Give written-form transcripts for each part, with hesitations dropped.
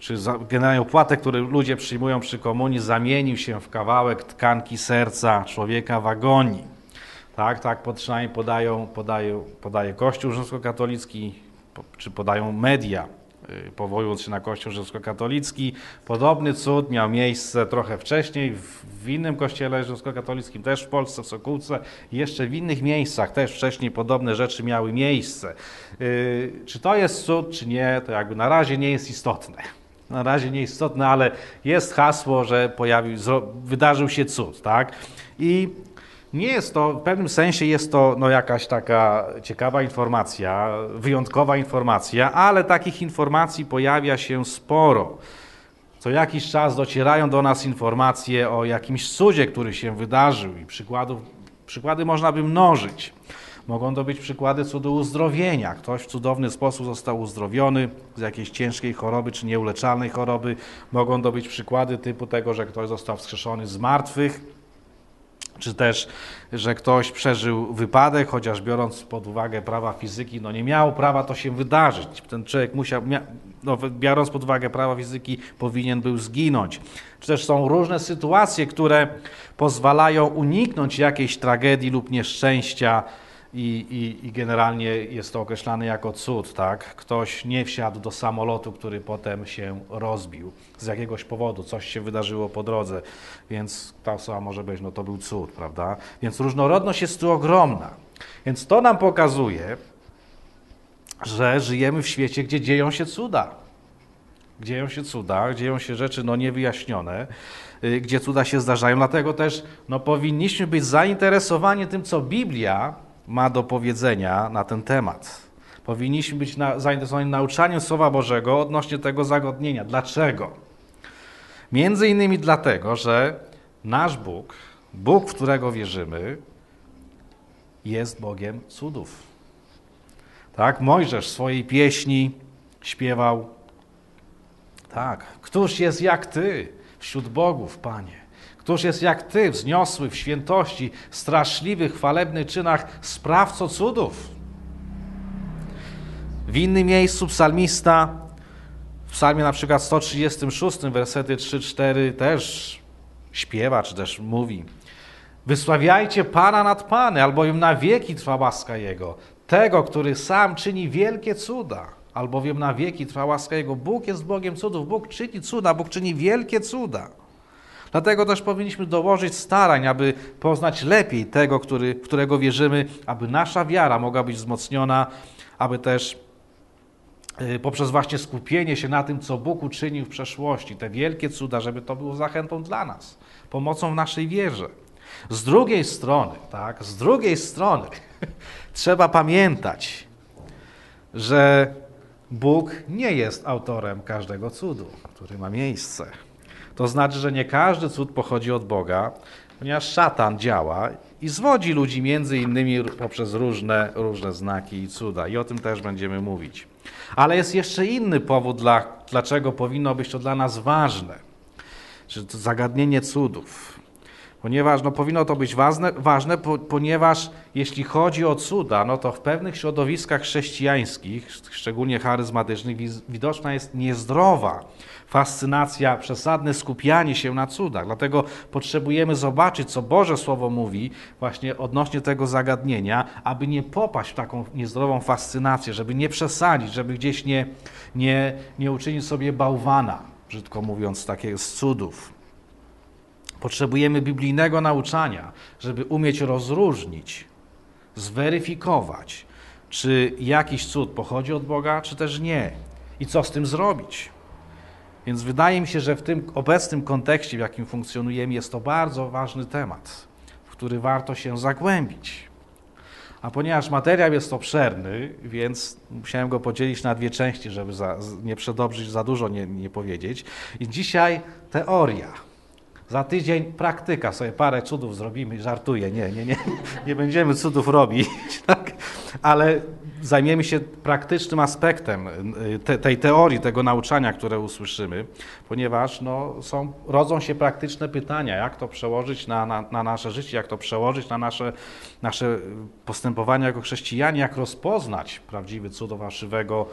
czy generalnie opłatek, który ludzie przyjmują przy komunii, zamienił się w kawałek tkanki serca człowieka w agonii. Tak przynajmniej podaje Kościół rzymskokatolicki, czy podają media, powołując się na Kościół rzymskokatolicki. Podobny cud miał miejsce trochę wcześniej w innym kościele rzymskokatolickim, też w Polsce, w Sokółce, i jeszcze w innych miejscach też wcześniej podobne rzeczy miały miejsce. Czy to jest cud, czy nie, to jakby na razie nie jest istotne. Na razie nie jest istotne, ale jest hasło, że wydarzył się cud, tak? I nie jest to, w pewnym sensie jest to jakaś taka ciekawa informacja, wyjątkowa informacja, ale takich informacji pojawia się sporo. Co jakiś czas docierają do nas informacje o jakimś cudzie, który się wydarzył, i przykłady można by mnożyć. Mogą to być przykłady cudu uzdrowienia. Ktoś w cudowny sposób został uzdrowiony z jakiejś ciężkiej choroby czy nieuleczalnej choroby. Mogą to być przykłady typu tego, że ktoś został wskrzeszony z martwych, czy też, że ktoś przeżył wypadek, chociaż biorąc pod uwagę prawa fizyki, nie miał prawa to się wydarzyć. Ten człowiek biorąc pod uwagę prawa fizyki, powinien był zginąć. Czy też są różne sytuacje, które pozwalają uniknąć jakiejś tragedii lub nieszczęścia, i generalnie jest to określane jako cud, tak? Ktoś nie wsiadł do samolotu, który potem się rozbił z jakiegoś powodu, coś się wydarzyło po drodze, więc ta osoba może być, to był cud, prawda? Więc różnorodność jest tu ogromna. Więc to nam pokazuje, że żyjemy w świecie, gdzie dzieją się cuda. Dzieją się rzeczy niewyjaśnione, gdzie cuda się zdarzają. Dlatego też powinniśmy być zainteresowani tym, co Biblia ma do powiedzenia na ten temat. Powinniśmy być zainteresowani nauczaniem Słowa Bożego odnośnie tego zagadnienia. Dlaczego? Między innymi dlatego, że nasz Bóg, w którego wierzymy, jest Bogiem cudów. Tak? Mojżesz w swojej pieśni śpiewał: tak, któż jest jak Ty wśród bogów, Panie? Któż jest jak Ty, wzniosły w świętości, straszliwych, chwalebnych czynach, sprawco cudów? W innym miejscu psalmista, w psalmie na przykład 136, wersety 3-4 też śpiewa, czy też mówi: wysławiajcie Pana nad Pany, albowiem na wieki trwa łaska Jego, tego, który sam czyni wielkie cuda, albowiem na wieki trwa łaska Jego. Bóg jest Bogiem cudów, Bóg czyni cuda, Bóg czyni wielkie cuda. Dlatego też powinniśmy dołożyć starań, aby poznać lepiej tego, w którego wierzymy, aby nasza wiara mogła być wzmocniona, aby też poprzez właśnie skupienie się na tym, co Bóg uczynił w przeszłości, te wielkie cuda, żeby to było zachętą dla nas, pomocą w naszej wierze. Z drugiej strony trzeba pamiętać, że Bóg nie jest autorem każdego cudu, który ma miejsce. To znaczy, że nie każdy cud pochodzi od Boga, ponieważ szatan działa i zwodzi ludzi między innymi poprzez różne znaki i cuda. I o tym też będziemy mówić. Ale jest jeszcze inny powód, dlaczego powinno być to dla nas ważne, że to zagadnienie cudów. Ponieważ powinno to być ważne, ponieważ jeśli chodzi o cuda, to w pewnych środowiskach chrześcijańskich, szczególnie charyzmatycznych, widoczna jest niezdrowa fascynacja, przesadne skupianie się na cudach. Dlatego potrzebujemy zobaczyć, co Boże Słowo mówi właśnie odnośnie tego zagadnienia, aby nie popaść w taką niezdrową fascynację, żeby nie przesadzić, żeby gdzieś nie uczynić sobie bałwana, brzydko mówiąc, takiego z cudów. Potrzebujemy biblijnego nauczania, żeby umieć rozróżnić, zweryfikować, czy jakiś cud pochodzi od Boga, czy też nie. I co z tym zrobić. Więc wydaje mi się, że w tym obecnym kontekście, w jakim funkcjonujemy, jest to bardzo ważny temat, w który warto się zagłębić. A ponieważ materiał jest obszerny, więc musiałem go podzielić na dwie części, żeby nie przedobrzyć, za dużo nie powiedzieć. I dzisiaj teoria. Za tydzień praktyka, sobie parę cudów zrobimy, żartuję, nie będziemy cudów robić, tak? Ale zajmiemy się praktycznym aspektem tej teorii, tego nauczania, które usłyszymy, ponieważ rodzą się praktyczne pytania, jak to przełożyć na nasze życie, jak to przełożyć na nasze postępowanie jako chrześcijanie, jak rozpoznać prawdziwy cud od fałszywego,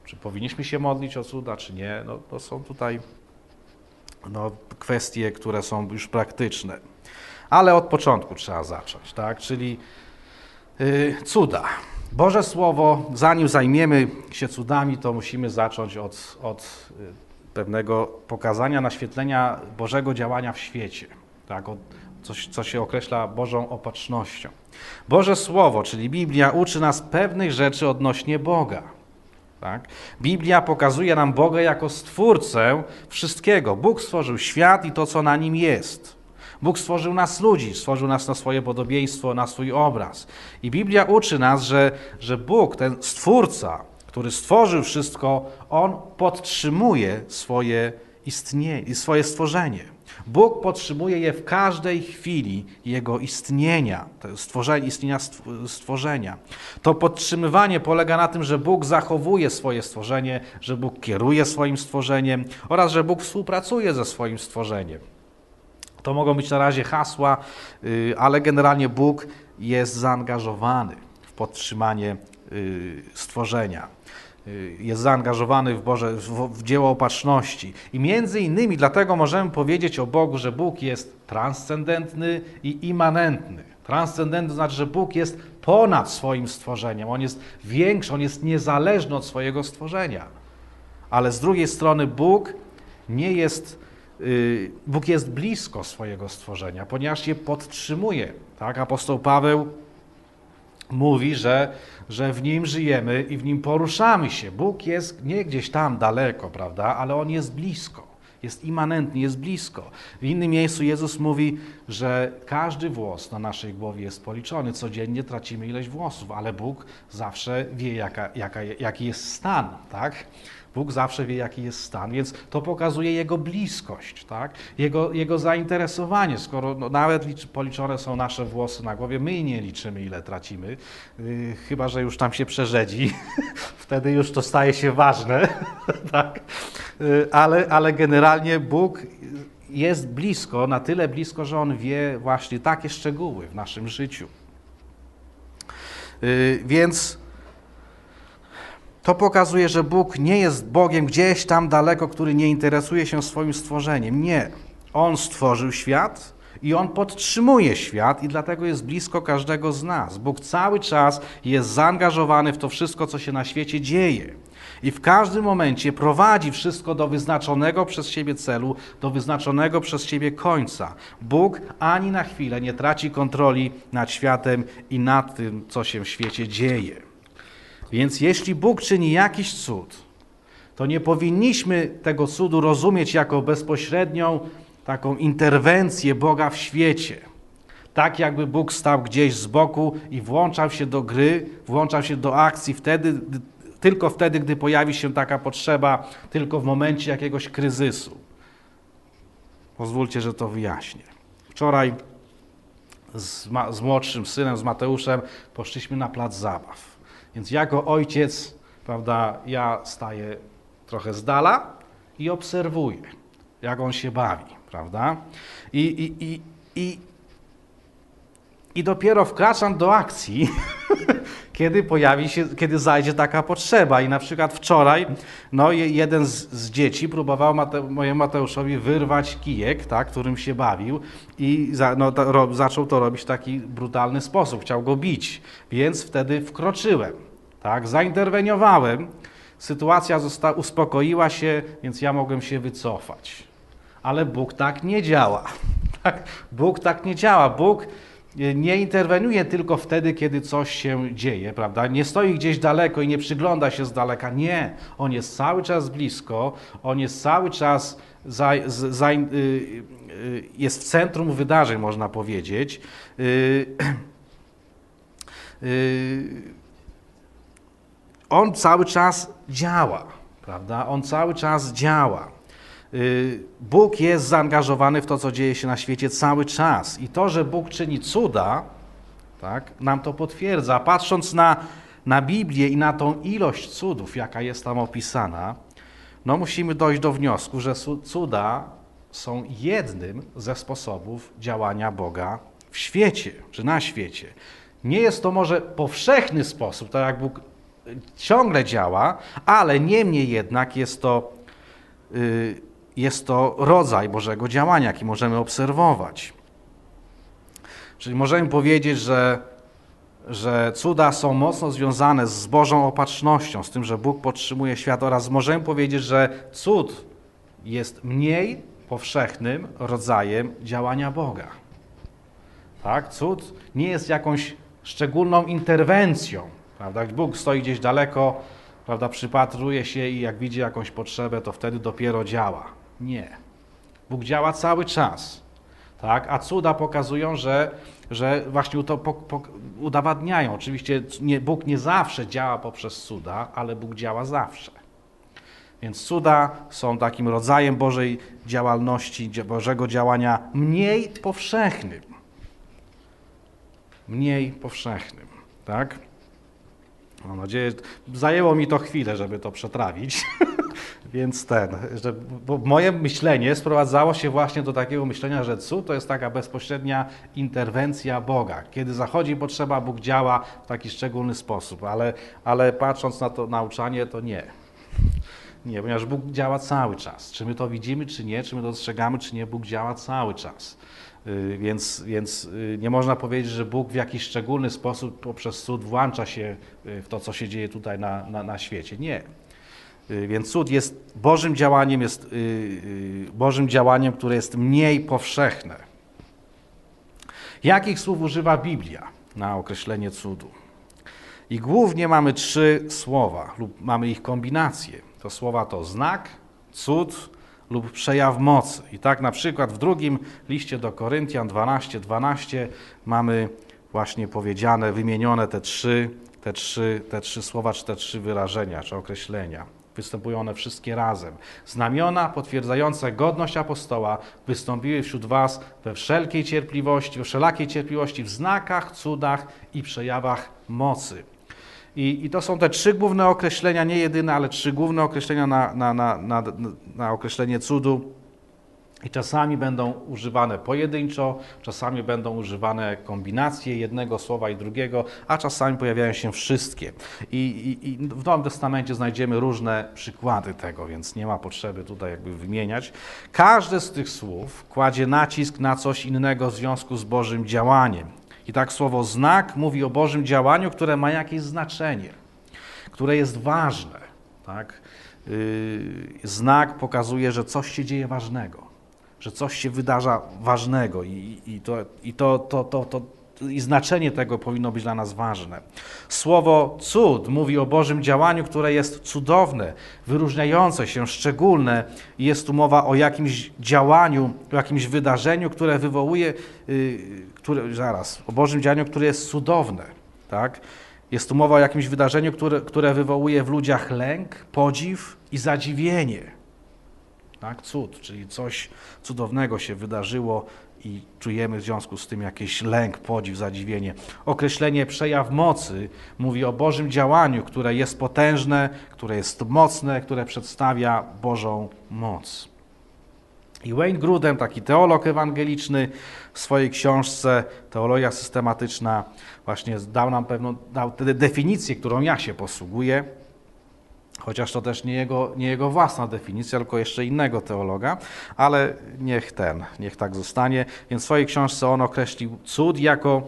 Czy powinniśmy się modlić o cuda, czy nie? No, to są tutaj kwestie, które są już praktyczne. Ale od początku trzeba zacząć, tak? Czyli cuda. Boże Słowo, zanim zajmiemy się cudami, to musimy zacząć od pewnego pokazania, naświetlenia Bożego działania w świecie. Tak? Od coś, co się określa Bożą opatrznością. Boże Słowo, czyli Biblia, uczy nas pewnych rzeczy odnośnie Boga. Tak? Biblia pokazuje nam Boga jako Stwórcę wszystkiego. Bóg stworzył świat i to, co na nim jest. Bóg stworzył nas ludzi, stworzył nas na swoje podobieństwo, na swój obraz. I Biblia uczy nas, że Bóg, ten Stwórca, który stworzył wszystko, On podtrzymuje swoje istnienie, swoje stworzenie. Bóg podtrzymuje je w każdej chwili jego istnienia, istnienia stworzenia. To podtrzymywanie polega na tym, że Bóg zachowuje swoje stworzenie, że Bóg kieruje swoim stworzeniem oraz że Bóg współpracuje ze swoim stworzeniem. To mogą być na razie hasła, ale generalnie Bóg jest zaangażowany w podtrzymanie stworzenia. Jest zaangażowany w dzieło opatrzności. I między innymi dlatego możemy powiedzieć o Bogu, że Bóg jest transcendentny i immanentny. Transcendentny znaczy, że Bóg jest ponad swoim stworzeniem. On jest większy, On jest niezależny od swojego stworzenia. Ale z drugiej strony Bóg jest blisko swojego stworzenia, ponieważ je podtrzymuje. Tak? Apostoł Paweł mówi, że w Nim żyjemy i w Nim poruszamy się. Bóg jest nie gdzieś tam daleko, prawda, ale On jest blisko. Jest immanentny, jest blisko. W innym miejscu Jezus mówi, że każdy włos na naszej głowie jest policzony. Codziennie tracimy ileś włosów, ale Bóg zawsze wie, jaki jest stan, tak? Bóg zawsze wie, jaki jest stan, więc to pokazuje Jego bliskość, tak? Jego zainteresowanie. Skoro nawet policzone są nasze włosy na głowie, my nie liczymy, ile tracimy, chyba że już tam się przerzedzi, wtedy już to staje się ważne, tak? Ale generalnie Bóg jest blisko, na tyle blisko, że On wie właśnie takie szczegóły w naszym życiu. Więc to pokazuje, że Bóg nie jest Bogiem gdzieś tam daleko, który nie interesuje się swoim stworzeniem. Nie. On stworzył świat i On podtrzymuje świat i dlatego jest blisko każdego z nas. Bóg cały czas jest zaangażowany w to wszystko, co się na świecie dzieje. I w każdym momencie prowadzi wszystko do wyznaczonego przez siebie celu, do wyznaczonego przez siebie końca. Bóg ani na chwilę nie traci kontroli nad światem i nad tym, co się w świecie dzieje. Więc jeśli Bóg czyni jakiś cud, to nie powinniśmy tego cudu rozumieć jako bezpośrednią taką interwencję Boga w świecie. Tak jakby Bóg stał gdzieś z boku i włączał się do gry, włączał się do akcji tylko wtedy, gdy pojawi się taka potrzeba, tylko w momencie jakiegoś kryzysu. Pozwólcie, że to wyjaśnię. Wczoraj z młodszym synem, z Mateuszem, poszliśmy na plac zabaw. Więc jako ojciec, prawda, ja staję trochę z dala i obserwuję, jak on się bawi, prawda? I dopiero wkraczam do akcji, kiedy zajdzie taka potrzeba. I na przykład wczoraj jeden z dzieci próbował mojemu Mateuszowi wyrwać kijek, tak, którym się bawił i zaczął to robić w taki brutalny sposób, chciał go bić, więc wtedy wkroczyłem, tak, zainterweniowałem, sytuacja uspokoiła się, więc ja mogłem się wycofać. Ale Bóg tak nie działa. Bóg tak nie działa. Bóg nie interweniuje tylko wtedy, kiedy coś się dzieje, prawda? Nie stoi gdzieś daleko i nie przygląda się z daleka. Nie. On jest cały czas blisko, on jest cały czas jest w centrum wydarzeń, można powiedzieć. On cały czas działa, prawda? On cały czas działa. Bóg jest zaangażowany w to, co dzieje się na świecie cały czas. I to, że Bóg czyni cuda, tak, nam to potwierdza. Patrząc na Biblię i na tą ilość cudów, jaka jest tam opisana, musimy dojść do wniosku, że cuda są jednym ze sposobów działania Boga w świecie, czy na świecie. Nie jest to może powszechny sposób, tak jak Bóg ciągle działa, ale niemniej jednak jest to rodzaj Bożego działania, jaki możemy obserwować. Czyli możemy powiedzieć, że cuda są mocno związane z Bożą opatrznością, z tym, że Bóg podtrzymuje świat, oraz możemy powiedzieć, że cud jest mniej powszechnym rodzajem działania Boga. Tak? Cud nie jest jakąś szczególną interwencją. Prawda? Jak Bóg stoi gdzieś daleko, prawda, przypatruje się i jak widzi jakąś potrzebę, to wtedy dopiero działa. Nie. Bóg działa cały czas. Tak? A cuda pokazują, że właśnie to udowadniają. Oczywiście Bóg nie zawsze działa poprzez cuda, ale Bóg działa zawsze. Więc cuda są takim rodzajem Bożej działalności, Bożego działania mniej powszechnym. Mniej powszechnym. Tak? Mam nadzieję, zajęło mi to chwilę, żeby to przetrawić. Więc bo moje myślenie sprowadzało się właśnie do takiego myślenia, że cud to jest taka bezpośrednia interwencja Boga. Kiedy zachodzi potrzeba, Bóg działa w taki szczególny sposób, ale patrząc na to nauczanie, to nie. Nie, ponieważ Bóg działa cały czas. Czy my to widzimy, czy nie, czy my to dostrzegamy, czy nie, Bóg działa cały czas. Więc nie można powiedzieć, że Bóg w jakiś szczególny sposób poprzez cud włącza się w to, co się dzieje tutaj na świecie. Nie. Więc cud jest Bożym działaniem, które jest mniej powszechne. Jakich słów używa Biblia na określenie cudu? I głównie mamy 3 słowa lub mamy ich kombinację. To słowa to znak, cud lub przejaw mocy. I tak na przykład w drugim liście do Koryntian 12:12 mamy właśnie powiedziane, wymienione te trzy słowa, czy te 3 wyrażenia, czy określenia. Występują one wszystkie razem. Znamiona potwierdzające godność apostoła wystąpiły wśród was we wszelakiej cierpliwości, w znakach, cudach i przejawach mocy. I to są te 3 główne określenia, nie jedyne, ale 3 główne określenia na określenie cudu. I czasami będą używane pojedynczo, czasami będą używane kombinacje jednego słowa i drugiego, a czasami pojawiają się wszystkie. I w Nowym Testamencie znajdziemy różne przykłady tego, więc nie ma potrzeby tutaj jakby wymieniać. Każde z tych słów kładzie nacisk na coś innego w związku z Bożym działaniem. I tak słowo znak mówi o Bożym działaniu, które ma jakieś znaczenie, które jest ważne. Tak? Znak pokazuje, że coś się dzieje ważnego, że coś się wydarza ważnego i znaczenie tego powinno być dla nas ważne. Słowo cud mówi o Bożym działaniu, które jest cudowne, wyróżniające się, szczególne i jest tu mowa o jakimś działaniu, o jakimś wydarzeniu, które wywołuje, o Bożym działaniu, które jest cudowne. Tak? Jest tu mowa o jakimś wydarzeniu, które wywołuje w ludziach lęk, podziw i zadziwienie. Tak? Cud, czyli coś cudownego się wydarzyło i czujemy w związku z tym jakiś lęk, podziw, zadziwienie. Określenie przejaw mocy mówi o Bożym działaniu, które jest potężne, które jest mocne, które przedstawia Bożą moc. I Wayne Grudem, taki teolog ewangeliczny, w swojej książce Teologia systematyczna właśnie dał definicję, którą ja się posługuję, chociaż to też nie jego własna definicja, tylko jeszcze innego teologa, ale niech tak zostanie. Więc w swojej książce on określił cud jako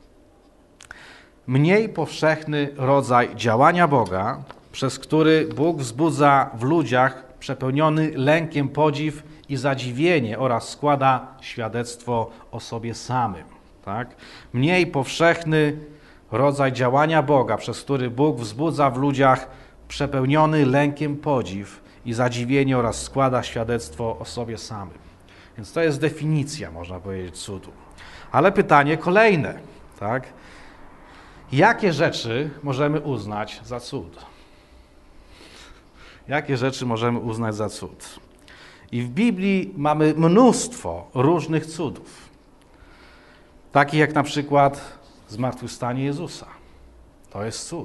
mniej powszechny rodzaj działania Boga, przez który Bóg wzbudza w ludziach przepełniony lękiem podziw i zadziwienie oraz składa świadectwo o sobie samym. Tak? Mniej powszechny rodzaj działania Boga, przez który Bóg wzbudza w ludziach przepełniony lękiem podziw i zadziwienie oraz składa świadectwo o sobie samym. Więc to jest definicja, można powiedzieć, cudu. Ale pytanie kolejne, tak? Jakie rzeczy możemy uznać za cud? Jakie rzeczy możemy uznać za cud? I w Biblii mamy mnóstwo różnych cudów. Takich jak na przykład zmartwychwstanie Jezusa. To jest cud.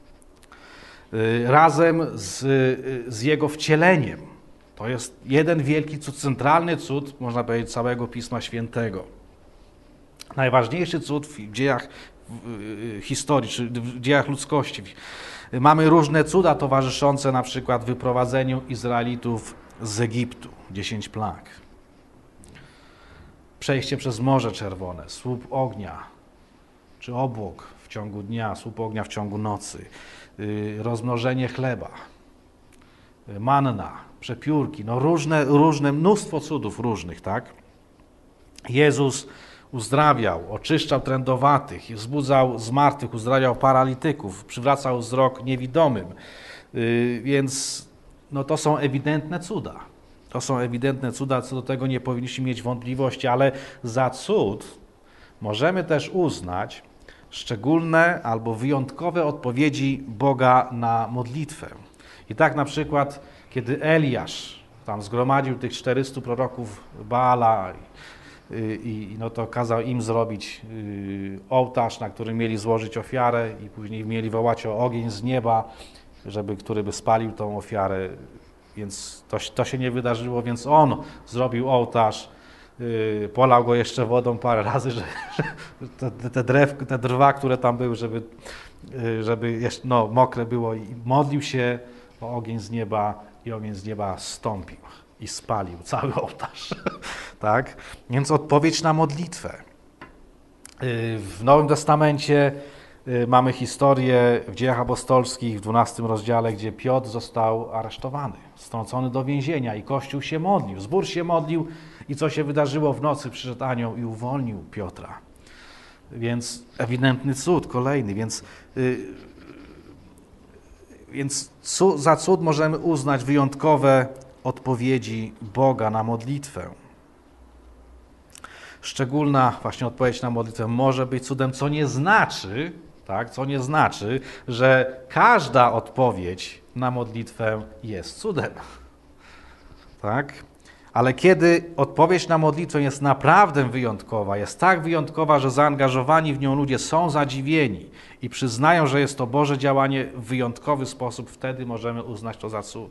Razem z Jego wcieleniem. To jest jeden wielki cud, centralny cud, można powiedzieć, całego Pisma Świętego. Najważniejszy cud w dziejach w historii, czy w dziejach ludzkości. Mamy różne cuda towarzyszące na przykład wyprowadzeniu Izraelitów z Egiptu, 10 plag. Przejście przez Morze Czerwone, słup ognia, czy obłok w ciągu dnia, słup ognia w ciągu nocy, rozmnożenie chleba, manna, przepiórki, no różne, mnóstwo cudów różnych, tak? Jezus uzdrawiał, oczyszczał trędowatych, wzbudzał zmartwych, uzdrawiał paralityków, przywracał wzrok niewidomym, więc no to są ewidentne cuda. To są ewidentne cuda, co do tego nie powinniśmy mieć wątpliwości, ale za cud możemy też uznać szczególne albo wyjątkowe odpowiedzi Boga na modlitwę. I tak na przykład, kiedy Eliasz tam zgromadził tych 400 proroków Baala i no to kazał im zrobić ołtarz, na którym mieli złożyć ofiarę i później mieli wołać o ogień z nieba, który by spalił tą ofiarę, więc to się nie wydarzyło, więc on zrobił ołtarz, polał go jeszcze wodą parę razy, że te drwa, które tam były, żeby jeszcze, no, mokre było i modlił się o ogień z nieba i ogień z nieba stąpił i spalił cały ołtarz. Tak? Więc odpowiedź na modlitwę. W Nowym Testamencie mamy historię w Dziejach Apostolskich w 12 rozdziale, gdzie Piotr został aresztowany, wtrącony do więzienia i Kościół się modlił, zbór się modlił i co się wydarzyło w nocy? Przyszedł anioł i uwolnił Piotra. Więc ewidentny cud, kolejny. Więc za cud możemy uznać wyjątkowe odpowiedzi Boga na modlitwę. Szczególna właśnie odpowiedź na modlitwę może być cudem, co nie znaczy, że każda odpowiedź na modlitwę jest cudem. Tak? Ale kiedy odpowiedź na modlitwę jest naprawdę wyjątkowa, jest tak wyjątkowa, że zaangażowani w nią ludzie są zadziwieni i przyznają, że jest to Boże działanie w wyjątkowy sposób, wtedy możemy uznać to za cud.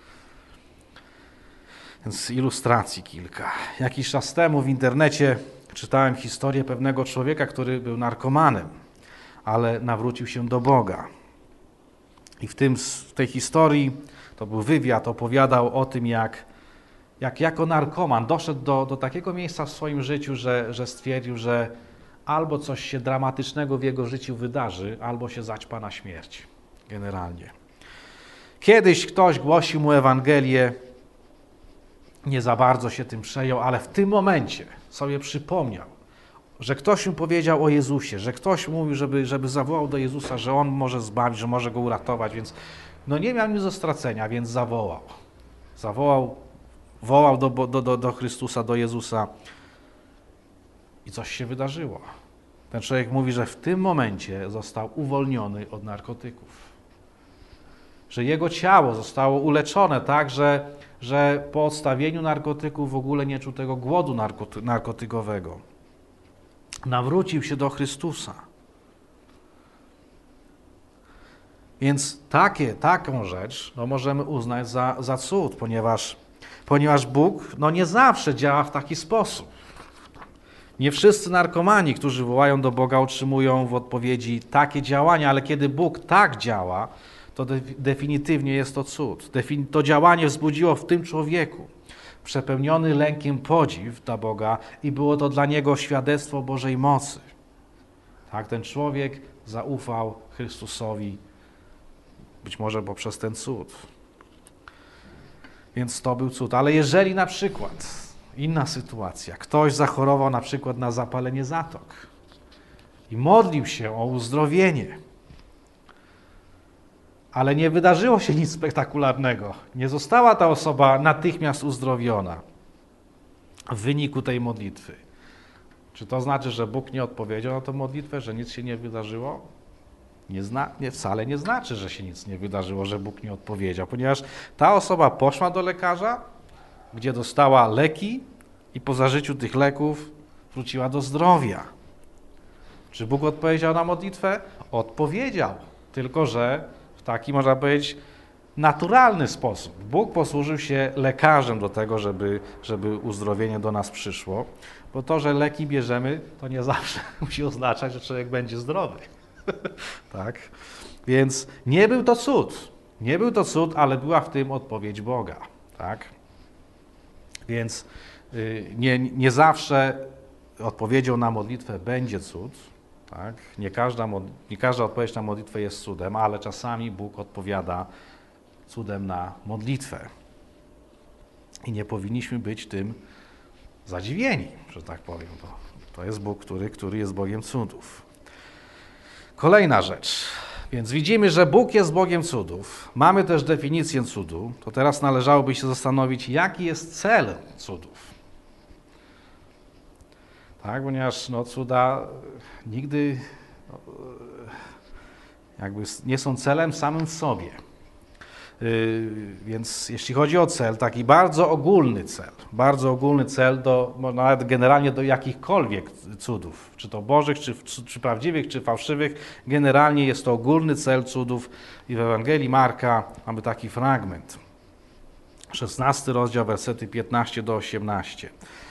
Więc ilustracji kilka. Jakiś czas temu w internecie czytałem historię pewnego człowieka, który był narkomanem, ale nawrócił się do Boga. I w tej historii, to był wywiad, opowiadał o tym, jak jako narkoman doszedł do takiego miejsca w swoim życiu, że stwierdził, że albo coś się dramatycznego w jego życiu wydarzy, albo się zaćpa na śmierć, generalnie. Kiedyś ktoś głosił mu Ewangelię, nie za bardzo się tym przejął, ale w tym momencie sobie przypomniał, że ktoś mu powiedział o Jezusie, że ktoś mówił, żeby zawołał do Jezusa, że On może zbawić, że może go uratować, więc no nie miał nic do stracenia, więc wołał do Chrystusa, do Jezusa i coś się wydarzyło. Ten człowiek mówi, że w tym momencie został uwolniony od narkotyków. Że jego ciało zostało uleczone tak, że po odstawieniu narkotyków w ogóle nie czuł tego głodu narkotykowego. Nawrócił się do Chrystusa. Więc taką rzecz możemy uznać za cud, ponieważ Bóg nie zawsze działa w taki sposób. Nie wszyscy narkomani, którzy wołają do Boga, otrzymują w odpowiedzi takie działania, ale kiedy Bóg tak działa, to definitywnie jest to cud. To działanie wzbudziło w tym człowieku przepełniony lękiem podziw dla Boga i było to dla niego świadectwo Bożej mocy. Tak, ten człowiek zaufał Chrystusowi, być może poprzez ten cud. Więc to był cud. Ale jeżeli na przykład, inna sytuacja, ktoś zachorował na przykład na zapalenie zatok i modlił się o uzdrowienie, ale nie wydarzyło się nic spektakularnego. Nie została ta osoba natychmiast uzdrowiona w wyniku tej modlitwy. Czy to znaczy, że Bóg nie odpowiedział na tę modlitwę, że nic się nie wydarzyło? Wcale nie znaczy, że się nic nie wydarzyło, że Bóg nie odpowiedział, ponieważ ta osoba poszła do lekarza, gdzie dostała leki i po zażyciu tych leków wróciła do zdrowia. Czy Bóg odpowiedział na modlitwę? Odpowiedział, tylko że w taki, można powiedzieć, naturalny sposób. Bóg posłużył się lekarzem do tego, żeby uzdrowienie do nas przyszło, bo to, że leki bierzemy, to nie zawsze musi oznaczać, że człowiek będzie zdrowy. Tak? Więc nie był to cud. Nie był to cud, ale była w tym odpowiedź Boga. Tak? Więc nie zawsze odpowiedzią na modlitwę będzie cud. Tak? Nie każda odpowiedź na modlitwę jest cudem, ale czasami Bóg odpowiada cudem na modlitwę. I nie powinniśmy być tym zadziwieni, że tak powiem. To jest Bóg, który jest Bogiem cudów. Kolejna rzecz. Więc widzimy, że Bóg jest Bogiem cudów. Mamy też definicję cudu. To teraz należałoby się zastanowić, jaki jest cel cudów. Tak, ponieważ cuda nigdy jakby nie są celem samym w sobie. Więc jeśli chodzi o cel, taki bardzo ogólny cel nawet generalnie do jakichkolwiek cudów, czy to bożych, czy prawdziwych, czy fałszywych, generalnie jest to ogólny cel cudów i w Ewangelii Marka mamy taki fragment. 16 rozdział, wersety 15 do 18.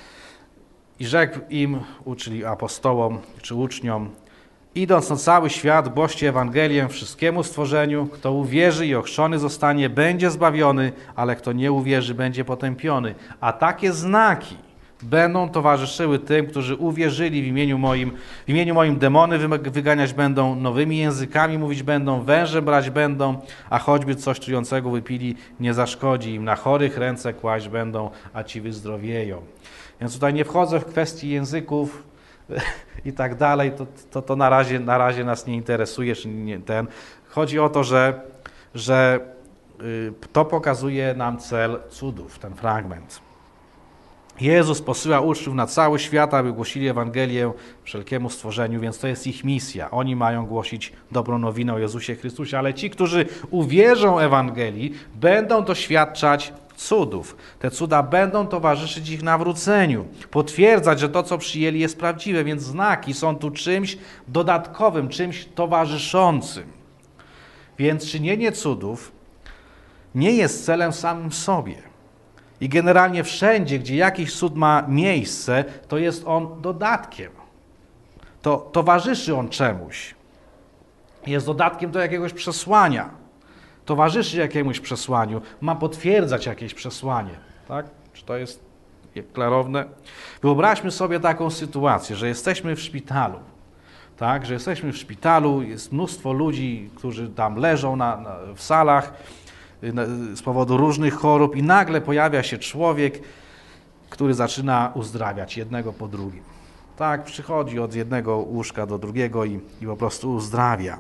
I rzekł im, czyli apostołom, czy uczniom, idąc na cały świat, głoście Ewangelię wszystkiemu stworzeniu. Kto uwierzy i ochrzczony zostanie, będzie zbawiony, ale kto nie uwierzy, będzie potępiony. A takie znaki będą towarzyszyły tym, którzy uwierzyli w imieniu moim demony wyganiać będą, nowymi językami mówić będą, węże brać będą, a choćby coś trującego wypili, nie zaszkodzi im. Na chorych ręce kłaść będą, a ci wyzdrowieją. Więc tutaj nie wchodzę w kwestii języków i tak dalej, to na razie nas nie interesuje. Chodzi o to, że to pokazuje nam cel cudów, ten fragment. Jezus posyła uczniów na cały świat, aby głosili Ewangelię wszelkiemu stworzeniu, więc to jest ich misja. Oni mają głosić dobrą nowinę o Jezusie Chrystusie, ale ci, którzy uwierzą Ewangelii, będą doświadczać cudów. Te cuda będą towarzyszyć ich nawróceniu, potwierdzać, że to, co przyjęli, jest prawdziwe, więc znaki są tu czymś dodatkowym, czymś towarzyszącym. Więc czynienie cudów nie jest celem samym w sobie. I generalnie wszędzie, gdzie jakiś cud ma miejsce, to jest on dodatkiem. To towarzyszy on czemuś. Jest dodatkiem do jakiegoś przesłania. Towarzyszy jakiemuś przesłaniu, ma potwierdzać jakieś przesłanie. Tak? Czy to jest klarowne? Wyobraźmy sobie taką sytuację, że jesteśmy w szpitalu. Tak? Że jesteśmy w szpitalu, jest mnóstwo ludzi, którzy tam leżą w salach z powodu różnych chorób i nagle pojawia się człowiek, który zaczyna uzdrawiać jednego po drugim. Tak, przychodzi od jednego łóżka do drugiego i po prostu uzdrawia.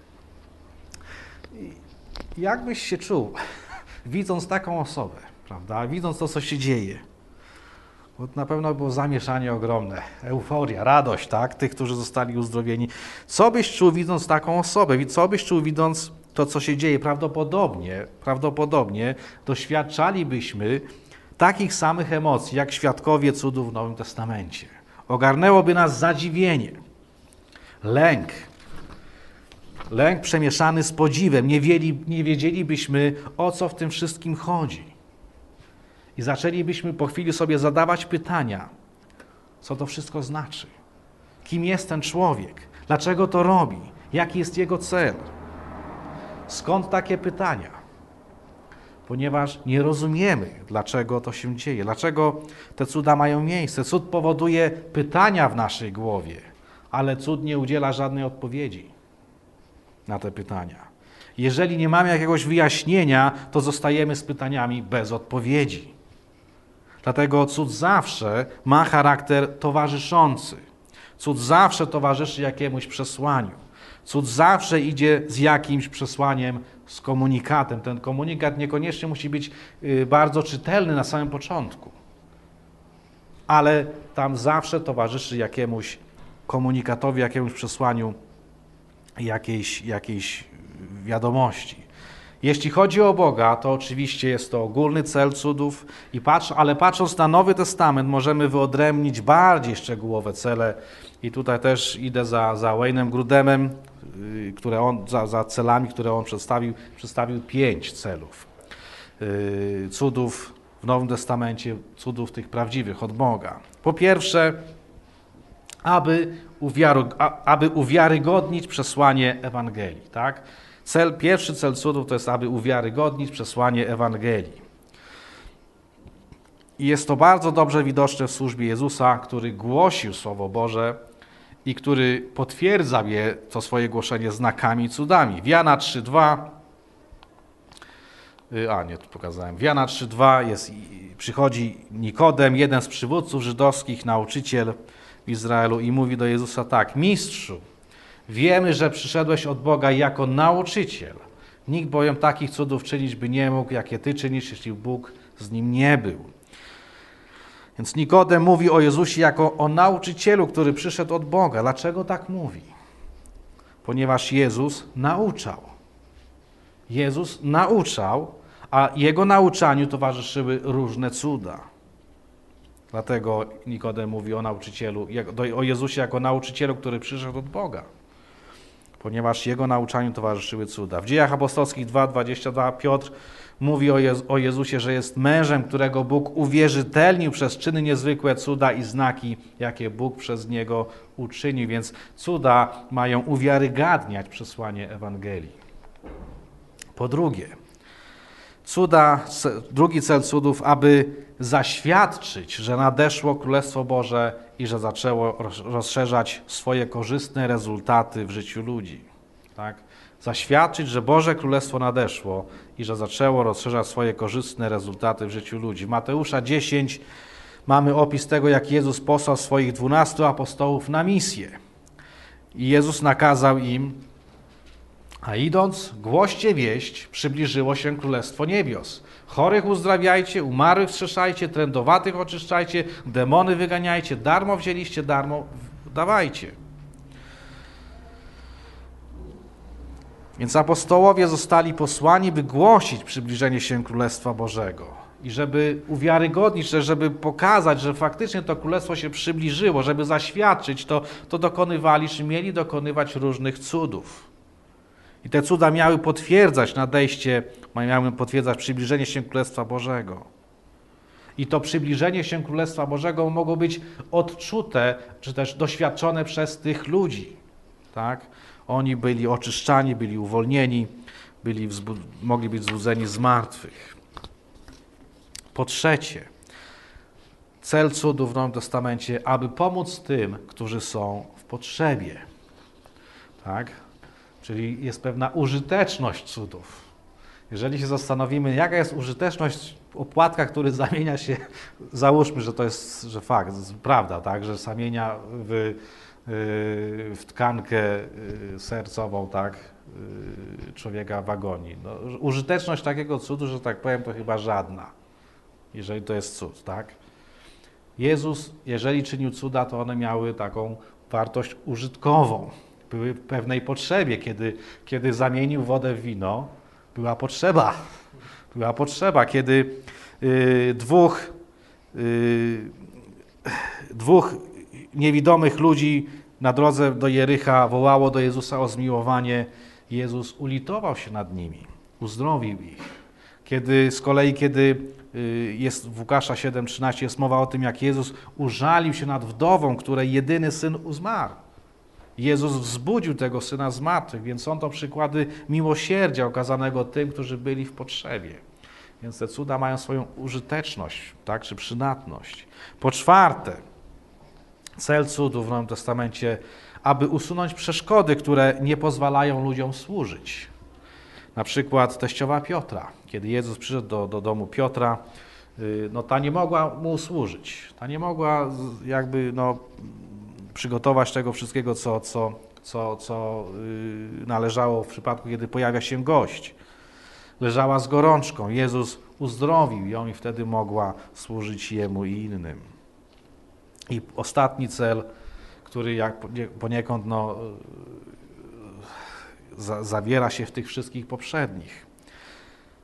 Jak byś się czuł, widząc taką osobę, prawda? Widząc to, co się dzieje? Bo na pewno było zamieszanie ogromne, euforia, radość, tak? Tych, którzy zostali uzdrowieni. Co byś czuł, widząc taką osobę? Co byś czuł, widząc to, co się dzieje? Prawdopodobnie doświadczalibyśmy takich samych emocji, jak świadkowie cudów w Nowym Testamencie. Ogarnęłoby nas zadziwienie, lęk przemieszany z podziwem. Nie wiedzielibyśmy, o co w tym wszystkim chodzi. I zaczęlibyśmy po chwili sobie zadawać pytania, co to wszystko znaczy, kim jest ten człowiek, dlaczego to robi, jaki jest jego cel. Skąd takie pytania? Ponieważ nie rozumiemy, dlaczego to się dzieje, dlaczego te cuda mają miejsce. Cud powoduje pytania w naszej głowie, ale cud nie udziela żadnej odpowiedzi na te pytania. Jeżeli nie mamy jakiegoś wyjaśnienia, to zostajemy z pytaniami bez odpowiedzi. Dlatego cud zawsze ma charakter towarzyszący. Cud zawsze towarzyszy jakiemuś przesłaniu. Cud zawsze idzie z jakimś przesłaniem, z komunikatem. Ten komunikat niekoniecznie musi być bardzo czytelny na samym początku, ale tam zawsze towarzyszy jakiemuś komunikatowi, jakiemuś przesłaniu, jakiejś wiadomości. Jeśli chodzi o Boga, to oczywiście jest to ogólny cel cudów, ale patrząc na Nowy Testament możemy wyodrębnić bardziej szczegółowe cele i tutaj też idę za Wayne'em Grudemem, za celami, które on przedstawił 5 celów. Cudów w Nowym Testamencie, cudów tych prawdziwych od Boga. Po pierwsze, aby uwiarygodnić przesłanie Ewangelii. Tak? Pierwszy cel cudów to jest, aby uwiarygodnić przesłanie Ewangelii. I jest to bardzo dobrze widoczne w służbie Jezusa, który głosił Słowo Boże i który potwierdzał to swoje głoszenie znakami i cudami. W Jana 3,2 tu pokazałem. W Jana 3,2 przychodzi Nikodem, jeden z przywódców żydowskich, nauczyciel w Izraelu i mówi do Jezusa tak: Mistrzu, wiemy, że przyszedłeś od Boga jako nauczyciel. Nikt bowiem takich cudów czynić by nie mógł, jakie Ty czynisz, jeśli Bóg z nim nie był. Więc Nikodem mówi o Jezusie jako o nauczycielu, który przyszedł od Boga. Dlaczego tak mówi? Ponieważ Jezus nauczał. Jezus nauczał, a Jego nauczaniu towarzyszyły różne cuda. Dlatego Nikodem mówi o nauczycielu, o Jezusie jako nauczycielu, który przyszedł od Boga. Ponieważ Jego nauczaniu towarzyszyły cuda. W Dziejach Apostolskich 2:22 Piotr mówi o Jezusie, że jest mężem, którego Bóg uwierzytelnił przez czyny niezwykłe, cuda i znaki, jakie Bóg przez Niego uczynił. Więc cuda mają uwiarygadniać przesłanie Ewangelii. Po drugie, drugi cel cudów, aby zaświadczyć, że nadeszło Królestwo Boże i że zaczęło rozszerzać swoje korzystne rezultaty w życiu ludzi. Tak? Zaświadczyć, że Boże Królestwo nadeszło i że zaczęło rozszerzać swoje korzystne rezultaty w życiu ludzi. W Mateusza 10 mamy opis tego, jak Jezus posłał swoich 12 apostołów na misję. I Jezus nakazał im: a idąc, głoście wieść, przybliżyło się Królestwo Niebios. Chorych uzdrawiajcie, umarłych wskrzeszajcie, trędowatych oczyszczajcie, demony wyganiajcie, darmo wzięliście, darmo dawajcie. Więc apostołowie zostali posłani, by głosić przybliżenie się Królestwa Bożego. I żeby uwiarygodnić, żeby pokazać, że faktycznie to Królestwo się przybliżyło, żeby zaświadczyć, to dokonywali, czy mieli dokonywać różnych cudów. I te cuda miały potwierdzać nadejście, miały potwierdzać przybliżenie się Królestwa Bożego. I to przybliżenie się Królestwa Bożego mogło być odczute, czy też doświadczone przez tych ludzi. Tak? Oni byli oczyszczani, byli uwolnieni, mogli być zbudzeni z martwych. Po trzecie, cel cudów w Nowym Testamencie, aby pomóc tym, którzy są w potrzebie. Tak? Czyli jest pewna użyteczność cudów. Jeżeli się zastanowimy, jaka jest użyteczność opłatka, który zamienia się, załóżmy, że to jest, że fakt, prawda, tak, że zamienia w tkankę sercową, tak, człowieka w agonii. No, użyteczność takiego cudu, że tak powiem, to chyba żadna, jeżeli to jest cud, tak. Jezus, jeżeli czynił cuda, to one miały taką wartość użytkową. Były w pewnej potrzebie. Kiedy zamienił wodę w wino, była potrzeba. Była potrzeba. Kiedy dwóch niewidomych ludzi na drodze do Jericha wołało do Jezusa o zmiłowanie, Jezus ulitował się nad nimi, uzdrowił ich. Kiedy jest w Łukasza 7:13 jest mowa o tym, jak Jezus użalił się nad wdową, której jedyny syn zmarł. Jezus wzbudził tego syna z martwych, więc są to przykłady miłosierdzia okazanego tym, którzy byli w potrzebie. Więc te cuda mają swoją użyteczność, tak, czy przydatność. Po czwarte, cel cudów w Nowym Testamencie, aby usunąć przeszkody, które nie pozwalają ludziom służyć. Na przykład teściowa Piotra. Kiedy Jezus przyszedł do domu Piotra, ta nie mogła mu służyć. Ta nie mogła przygotować tego wszystkiego, co należało w przypadku, kiedy pojawia się gość. Leżała z gorączką. Jezus uzdrowił ją i wtedy mogła służyć Jemu i innym. I ostatni cel, który poniekąd zawiera się w tych wszystkich poprzednich.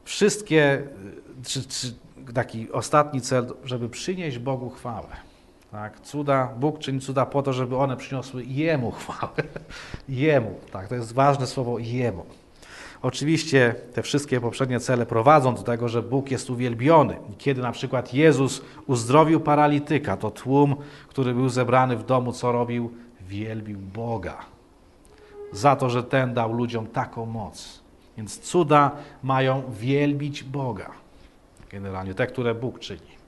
wszystkie, czy taki ostatni cel, żeby przynieść Bogu chwałę. Tak? Cuda, Bóg czyni cuda po to, żeby one przyniosły Jemu chwałę. Jemu, tak, to jest ważne słowo Jemu. Oczywiście te wszystkie poprzednie cele prowadzą do tego, że Bóg jest uwielbiony. Kiedy na przykład Jezus uzdrowił paralityka, to tłum, który był zebrany w domu, co robił? Wielbił Boga. Za to, że ten dał ludziom taką moc. Więc cuda mają wielbić Boga. Generalnie te, które Bóg czyni.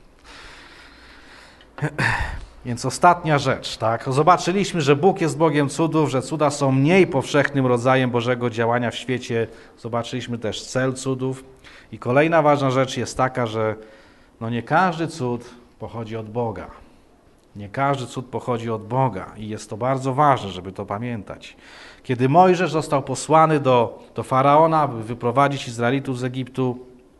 Więc ostatnia rzecz, tak? Zobaczyliśmy, że Bóg jest Bogiem cudów, że cuda są mniej powszechnym rodzajem Bożego działania w świecie. Zobaczyliśmy też cel cudów. I kolejna ważna rzecz jest taka, że nie każdy cud pochodzi od Boga. Nie każdy cud pochodzi od Boga i jest to bardzo ważne, żeby to pamiętać. Kiedy Mojżesz został posłany do Faraona, aby wyprowadzić Izraelitów z Egiptu,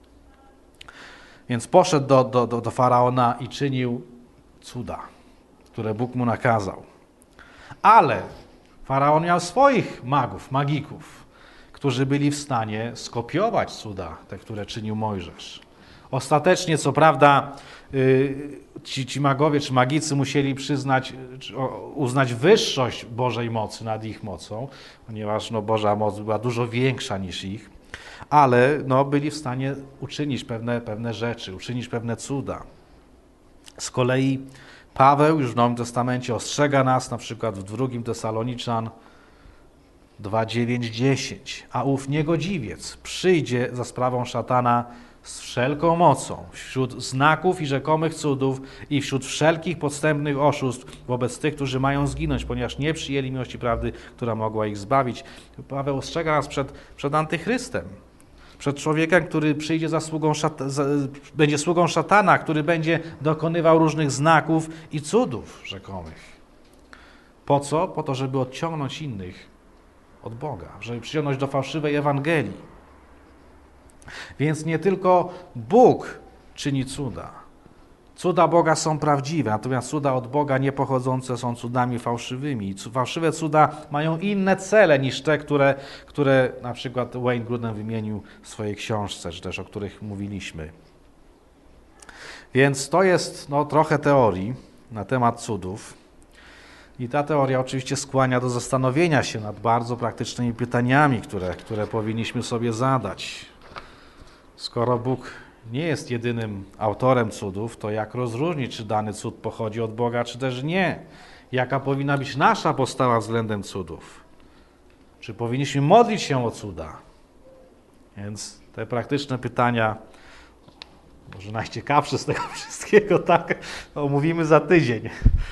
więc poszedł do Faraona i czynił cuda, które Bóg mu nakazał. Ale Faraon miał swoich magików, którzy byli w stanie skopiować cuda, te, które czynił Mojżesz. Ostatecznie, co prawda, ci magowie czy magicy musieli uznać wyższość Bożej mocy nad ich mocą, ponieważ Boża moc była dużo większa niż ich, ale byli w stanie uczynić pewne rzeczy, uczynić pewne cuda. Z kolei Paweł już w Nowym Testamencie ostrzega nas, na przykład w 2 Tesaloniczan 2:9-10. A ów niegodziwiec przyjdzie za sprawą szatana z wszelką mocą, wśród znaków i rzekomych cudów i wśród wszelkich podstępnych oszustw wobec tych, którzy mają zginąć, ponieważ nie przyjęli miłości prawdy, która mogła ich zbawić. Paweł ostrzega nas przed antychrystem, przed człowiekiem, który przyjdzie będzie sługą szatana, który będzie dokonywał różnych znaków i cudów rzekomych. Po co? Po to, żeby odciągnąć innych od Boga, żeby przyciągnąć do fałszywej Ewangelii. Więc nie tylko Bóg czyni cuda. Cuda Boga są prawdziwe, natomiast cuda od Boga nie pochodzące są cudami fałszywymi. Fałszywe cuda mają inne cele niż te, które na przykład Wayne Grudem wymienił w swojej książce, czy też o których mówiliśmy. Więc to jest trochę teorii na temat cudów. I ta teoria oczywiście skłania do zastanowienia się nad bardzo praktycznymi pytaniami, które powinniśmy sobie zadać. Skoro Bóg nie jest jedynym autorem cudów, to jak rozróżnić, czy dany cud pochodzi od Boga, czy też nie? Jaka powinna być nasza postawa względem cudów? Czy powinniśmy modlić się o cuda? Więc te praktyczne pytania, może najciekawsze z tego wszystkiego, tak, omówimy za tydzień.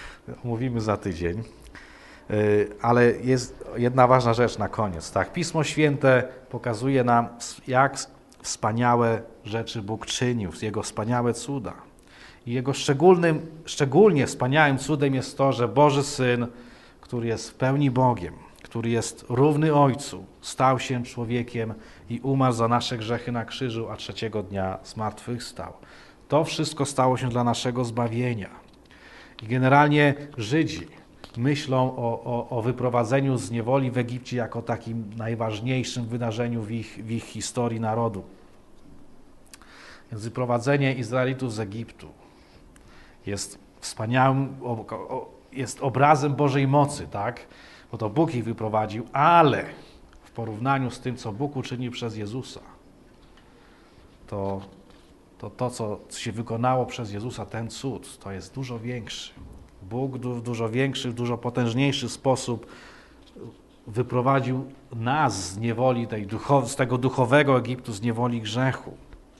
Ale jest jedna ważna rzecz na koniec. Tak? Pismo Święte pokazuje nam, jak wspaniałe rzeczy Bóg czynił, Jego wspaniałe cuda. I Jego szczególnie wspaniałym cudem jest to, że Boży Syn, który jest w pełni Bogiem, który jest równy Ojcu, stał się człowiekiem i umarł za nasze grzechy na krzyżu, a 3. dnia zmartwychwstał. To wszystko stało się dla naszego zbawienia. I generalnie Żydzi myślą o wyprowadzeniu z niewoli w Egipcie jako takim najważniejszym wydarzeniu w ich historii narodu. Więc wyprowadzenie Izraelitów z Egiptu jest wspaniałym, jest obrazem Bożej mocy, tak? Bo to Bóg ich wyprowadził, ale w porównaniu z tym, co Bóg uczynił przez Jezusa, to, co się wykonało przez Jezusa, ten cud, to jest dużo większy. Bóg w dużo większy, w dużo potężniejszy sposób wyprowadził nas z niewoli z tego duchowego Egiptu, z niewoli grzechu.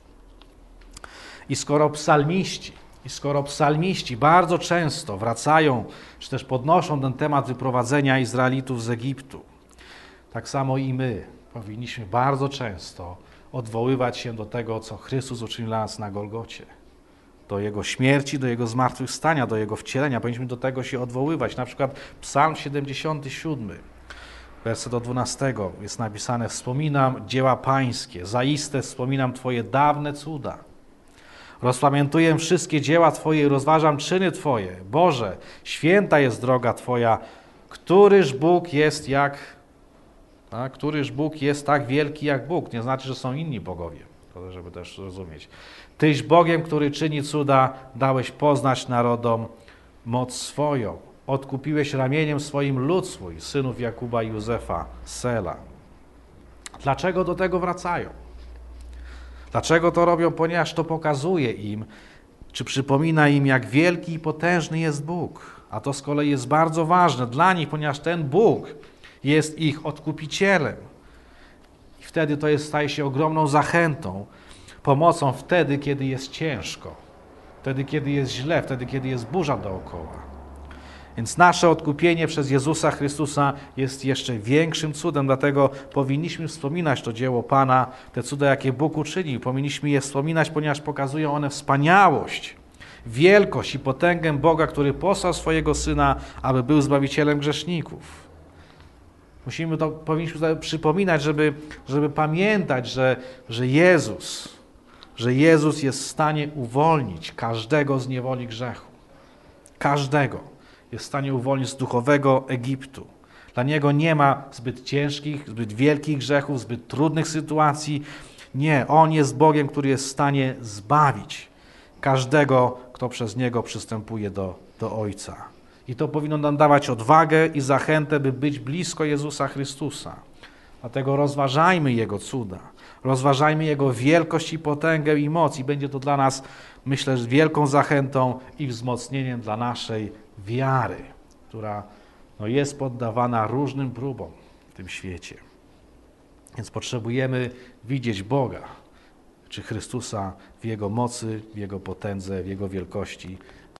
I skoro psalmiści bardzo często wracają, czy też podnoszą ten temat wyprowadzenia Izraelitów z Egiptu, tak samo i my powinniśmy bardzo często odwoływać się do tego, co Chrystus uczynił dla nas na Golgocie. Do Jego śmierci, do Jego zmartwychwstania, do Jego wcielenia. Powinniśmy do tego się odwoływać. Na przykład Psalm 77, werset od 12 jest napisane: wspominam dzieła Pańskie, zaiste wspominam Twoje dawne cuda. Rozpamiętuję wszystkie dzieła Twoje i rozważam czyny Twoje. Boże, święta jest droga Twoja. Któryż Bóg jest tak wielki jak Bóg? Nie znaczy, że są inni bogowie. To żeby też rozumieć. Tyś Bogiem, który czyni cuda, dałeś poznać narodom moc swoją. Odkupiłeś ramieniem swoim lud swój, synów Jakuba i Józefa, Sela. Dlaczego do tego wracają? Dlaczego to robią? Ponieważ to pokazuje im, czy przypomina im, jak wielki i potężny jest Bóg. A to z kolei jest bardzo ważne dla nich, ponieważ ten Bóg jest ich odkupicielem. I wtedy to staje się ogromną zachętą, pomocą wtedy, kiedy jest ciężko, wtedy, kiedy jest źle, wtedy, kiedy jest burza dookoła. Więc nasze odkupienie przez Jezusa Chrystusa jest jeszcze większym cudem, dlatego powinniśmy wspominać to dzieło Pana, te cuda, jakie Bóg uczynił. Powinniśmy je wspominać, ponieważ pokazują one wspaniałość, wielkość i potęgę Boga, który posłał swojego Syna, aby był Zbawicielem grzeszników. Powinniśmy sobie przypominać, żeby pamiętać, że Jezus jest w stanie uwolnić każdego z niewoli grzechu. Każdego. Jest w stanie uwolnić z duchowego Egiptu. Dla Niego nie ma zbyt ciężkich, zbyt wielkich grzechów, zbyt trudnych sytuacji. Nie, On jest Bogiem, który jest w stanie zbawić każdego, kto przez Niego przystępuje do Ojca. I to powinno nam dawać odwagę i zachętę, by być blisko Jezusa Chrystusa. Dlatego rozważajmy Jego cuda, rozważajmy Jego wielkość i potęgę i moc i będzie to dla nas, myślę, wielką zachętą i wzmocnieniem dla naszej wiary, która jest poddawana różnym próbom w tym świecie. Więc potrzebujemy widzieć Boga, czy Chrystusa w Jego mocy, w Jego potędze, w Jego wielkości,